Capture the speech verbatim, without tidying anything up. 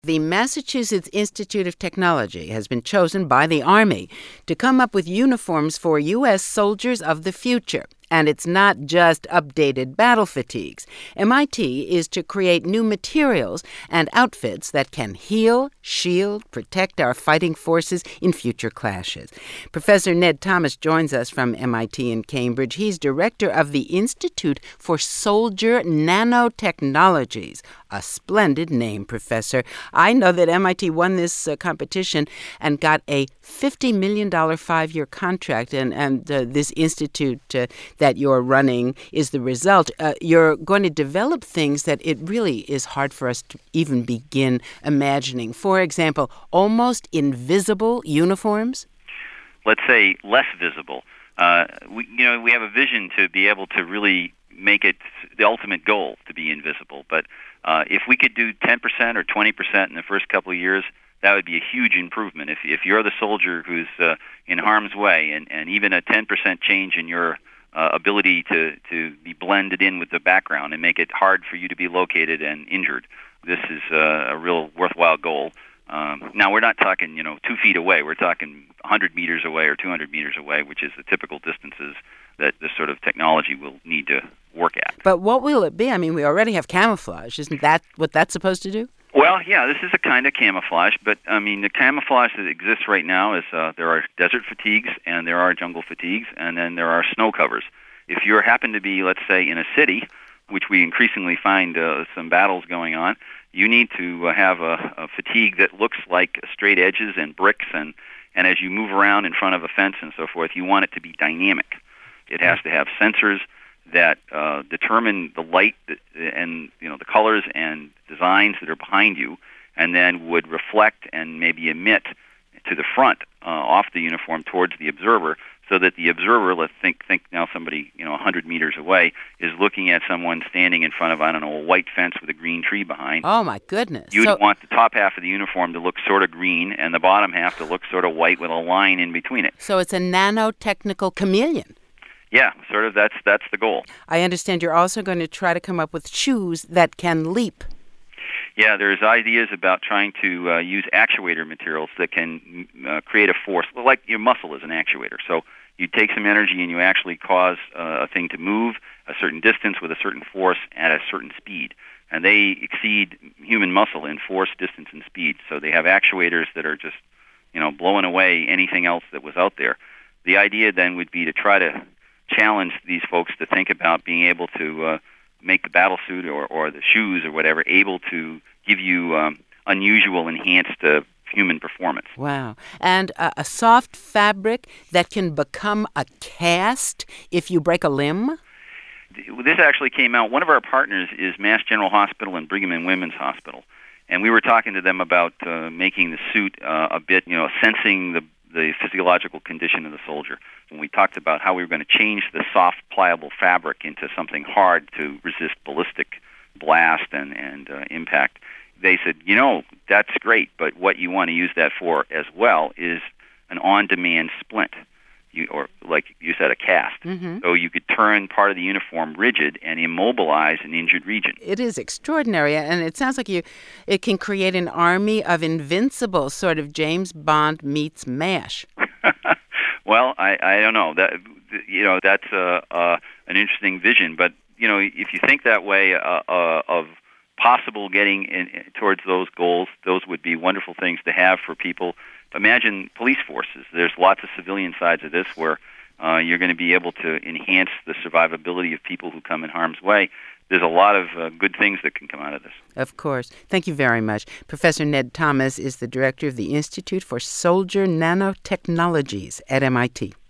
The Massachusetts Institute of Technology has been chosen by the Army to come up with uniforms for U S soldiers of the future. And it's not just updated battle fatigues. M I T is to create new materials and outfits that can heal, shield, protect our fighting forces in future clashes. Professor Ned Thomas joins us from M I T in Cambridge. He's director of the Institute for Soldier Nanotechnologies. A splendid name, Professor. I know that M I T won this uh, competition and got a fifty million dollars five-year contract, and, and uh, this institute uh, that you're running is the result. Uh, you're going to develop things that it really is hard for us to even begin imagining. For example, almost invisible uniforms? Let's say less visible. Uh, we, you know, we have a vision to be able to really make it the ultimate goal to be invisible. But uh, if we could do ten percent or twenty percent in the first couple of years, that would be a huge improvement. If if you're the soldier who's uh, in harm's way, and, and even a ten percent change in your uh, ability to, to be blended in with the background and make it hard for you to be located and injured, this is uh, a real worthwhile goal. Um, now, we're not talking, you know, two feet away. We're talking one hundred meters away or two hundred meters away, which is the typical distances that this sort of technology will need to work at. But what will it be? I mean, we already have camouflage. Isn't that what that's supposed to do? Well, yeah, this is a kind of camouflage, but, I mean, the camouflage that exists right now is uh, there are desert fatigues and there are jungle fatigues, and then there are snow covers. If you happen to be, let's say, in a city, which we increasingly find uh, some battles going on, you need to uh, have a, a fatigue that looks like straight edges and bricks, and, and as you move around in front of a fence and so forth, you want it to be dynamic. It has to have sensors that uh, determine the light that, and you know the colors and designs that are behind you, and then would reflect and maybe emit to the front uh, off the uniform towards the observer, so that the observer, let's think think now somebody you know one hundred meters away is looking at someone standing in front of, I don't know, a white fence with a green tree behind. Oh my goodness! You'd so- want the top half of the uniform to look sort of green, and the bottom half to look sort of white with a line in between it. So it's a nanotechnical chameleon. Yeah, sort of. That's that's the goal. I understand you're also going to try to come up with shoes that can leap. Yeah, there's ideas about trying to uh, use actuator materials that can uh, create a force, like your muscle is an actuator. So you take some energy and you actually cause uh, a thing to move a certain distance with a certain force at a certain speed. And they exceed human muscle in force, distance, and speed. So they have actuators that are just, you know, blowing away anything else that was out there. The idea then would be to try to challenge these folks to think about being able to uh, make the battle suit or, or the shoes or whatever able to give you um, unusual, enhanced uh, human performance. Wow. And uh, a soft fabric that can become a cast if you break a limb? This actually came out. One of our partners is Mass General Hospital and Brigham and Women's Hospital. And we were talking to them about uh, making the suit uh, a bit, you know, sensing the the physiological condition of the soldier. When we talked about how we were going to change the soft, pliable fabric into something hard to resist ballistic blast and, and uh, impact, they said, you know, that's great, but what you want to use that for as well is an on-demand splint, you, or like you said, a cast. Mm-hmm. So you could turn part of the uniform rigid and immobilize an injured region. It is extraordinary, and it sounds like you. It can create an army of invincibles, sort of James Bond meets MASH. Well, I, I don't know. That you know, that's uh, uh, an interesting vision. But you know, if you think that way uh, uh, of possible getting in, in, towards those goals, those would be wonderful things to have for people. Imagine police forces. There's lots of civilian sides of this where uh, you're going to be able to enhance the survivability of people who come in harm's way. There's a lot of uh, good things that can come out of this. Of course. Thank you very much. Professor Ned Thomas is the director of the Institute for Soldier Nanotechnologies at M I T.